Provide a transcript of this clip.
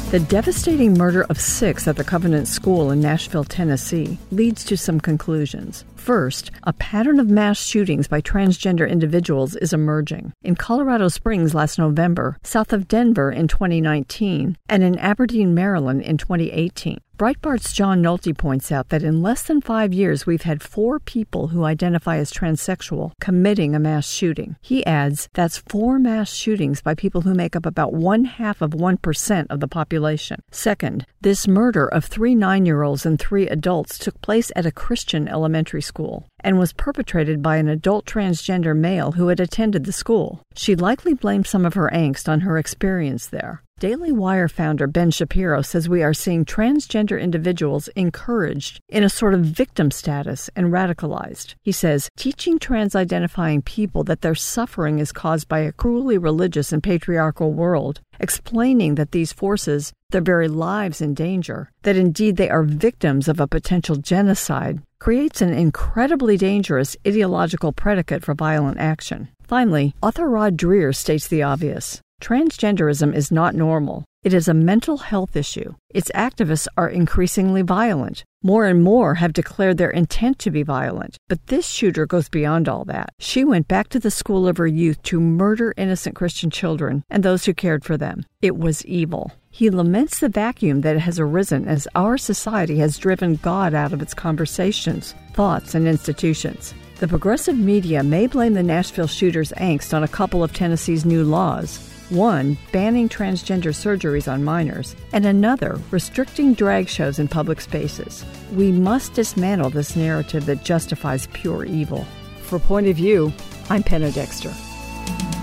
The devastating murder of 6 at the Covenant School in Nashville, Tennessee, leads to some conclusions. First, a pattern of mass shootings by transgender individuals is emerging. In Colorado Springs last November, south of Denver in 2019, and in Aberdeen, Maryland in 2018. Breitbart's John Nolte points out that in less than 5 years, we've had 4 people who identify as transsexual committing a mass shooting. He adds that's 4 mass shootings by people who make up about 0.5% of the population. Second, this murder of 3 9-year-olds and 3 adults took place at a Christian elementary school and was perpetrated by an adult transgender male who had attended the school. She likely blamed some of her angst on her experience there. Daily Wire founder Ben Shapiro says we are seeing transgender individuals encouraged in a sort of victim status and radicalized. He says, teaching trans-identifying people that their suffering is caused by a cruelly religious and patriarchal world, explaining that these forces their very lives in danger, that indeed they are victims of a potential genocide, creates an incredibly dangerous ideological predicate for violent action. Finally, author Rod Dreher states the obvious. Transgenderism is not normal. It is a mental health issue. Its activists are increasingly violent. More and more have declared their intent to be violent. But this shooter goes beyond all that. She went back to the school of her youth to murder innocent Christian children and those who cared for them. It was evil. He laments the vacuum that has arisen as our society has driven God out of its conversations, thoughts, and institutions. The progressive media may blame the Nashville shooter's angst on a couple of Tennessee's new laws. One, banning transgender surgeries on minors, and another, restricting drag shows in public spaces. We must dismantle this narrative that justifies pure evil. For Point of View, I'm Penna Dexter.